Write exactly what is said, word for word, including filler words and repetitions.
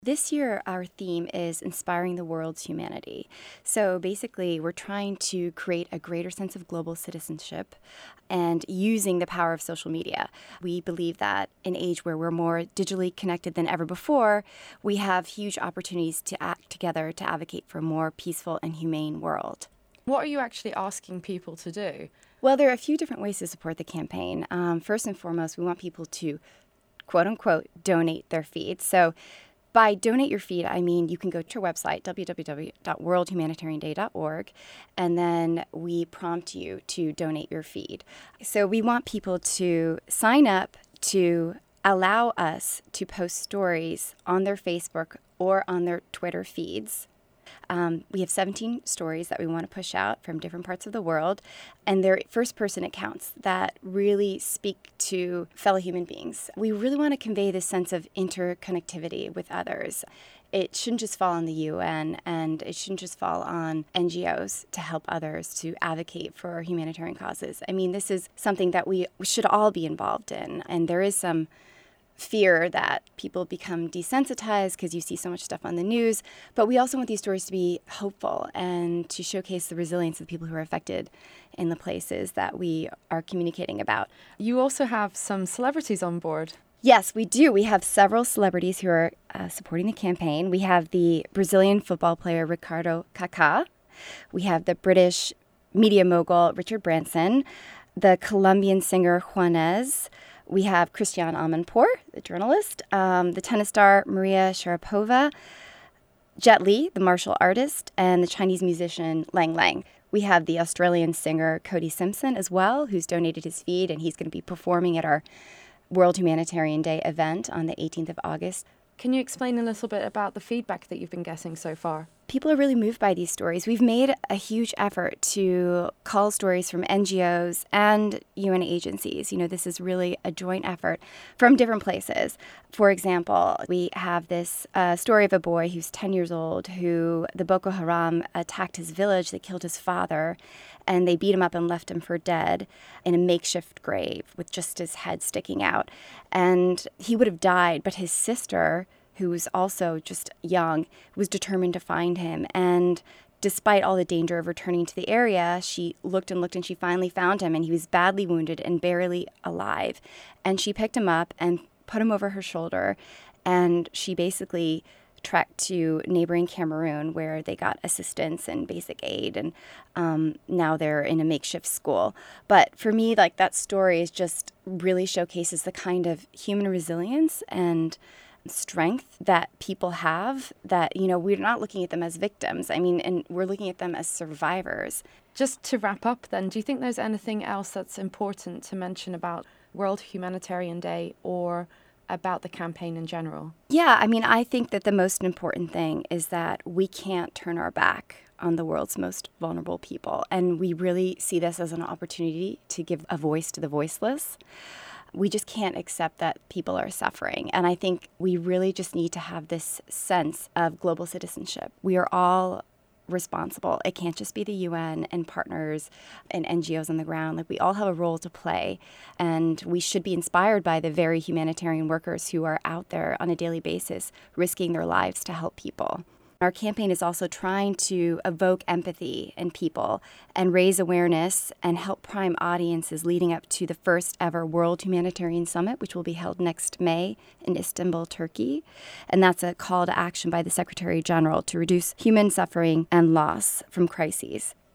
This year, our theme is Inspiring the World's Humanity. So basically, we're trying to create a greater sense of global citizenship and using the power of social media. We believe that in an age where we're more digitally connected than ever before, we have huge opportunities to act together to advocate for a more peaceful and humane world. What are you actually asking people to do? Well, there are a few different ways to support the campaign. Um, first and foremost, we want people to, quote unquote, donate their feed. So by donate your feed, I mean you can go to our website, w w w dot world humanitarian day dot org, and then we prompt you to donate your feed. So we want people to sign up to allow us to post stories on their Facebook or on their Twitter feeds. Um, we have seventeen stories that we want to push out from different parts of the world, and they're first-person accounts that really speak to fellow human beings. We really want to convey this sense of interconnectivity with others. It shouldn't just fall on the U N, and it shouldn't just fall on N G Os to help others to advocate for humanitarian causes. I mean, this is something that we should all be involved in, and there is some fear that people become desensitized because you see so much stuff on the news. But we also want these stories to be hopeful and to showcase the resilience of the people who are affected in the places that we are communicating about. You also have some celebrities on board. Yes, we do. We have several celebrities who are uh, supporting the campaign. We have the Brazilian football player Ricardo Kaká. We have the British media mogul Richard Branson, the Colombian singer Juanes. We have Christiane Amanpour, the journalist, um, the tennis star Maria Sharapova, Jet Li, the martial artist, and the Chinese musician Lang Lang. We have the Australian singer Cody Simpson as well, who's donated his feed, and he's going to be performing at our World Humanitarian Day event on the eighteenth of August. Can you explain a little bit about the feedback that you've been getting so far? People are really moved by these stories. We've made a huge effort to call stories from N G Os and U N agencies. You know, this is really a joint effort from different places. For example, we have this uh, story of a boy who's ten years old who the Boko Haram attacked his village. They killed his father, and they beat him up and left him for dead in a makeshift grave with just his head sticking out. And he would have died, but his sister, who was also just young, was determined to find him. And despite all the danger of returning to the area, she looked and looked and she finally found him, and he was badly wounded and barely alive. And she picked him up and put him over her shoulder, and she basically trekked to neighboring Cameroon where they got assistance and basic aid, and um, now they're in a makeshift school. But for me, like, that story is just really showcases the kind of human resilience and strength that people have, that, you know, we're not looking at them as victims. I mean, and we're looking at them as survivors. Just to wrap up then, do you think there's anything else that's important to mention about World Humanitarian Day or about the campaign in general? Yeah, I mean, I think that the most important thing is that we can't turn our back on the world's most vulnerable people. And we really see this as an opportunity to give a voice to the voiceless. We just can't accept that people are suffering. And I think we really just need to have this sense of global citizenship. We are all responsible. It can't just be the U N and partners and N G Os on the ground. Like, we all have a role to play. And we should be inspired by the very humanitarian workers who are out there on a daily basis, risking their lives to help people. Our campaign is also trying to evoke empathy in people and raise awareness and help prime audiences leading up to the first ever World Humanitarian Summit, which will be held next May in Istanbul, Turkey. And that's a call to action by the Secretary General to reduce human suffering and loss from crises.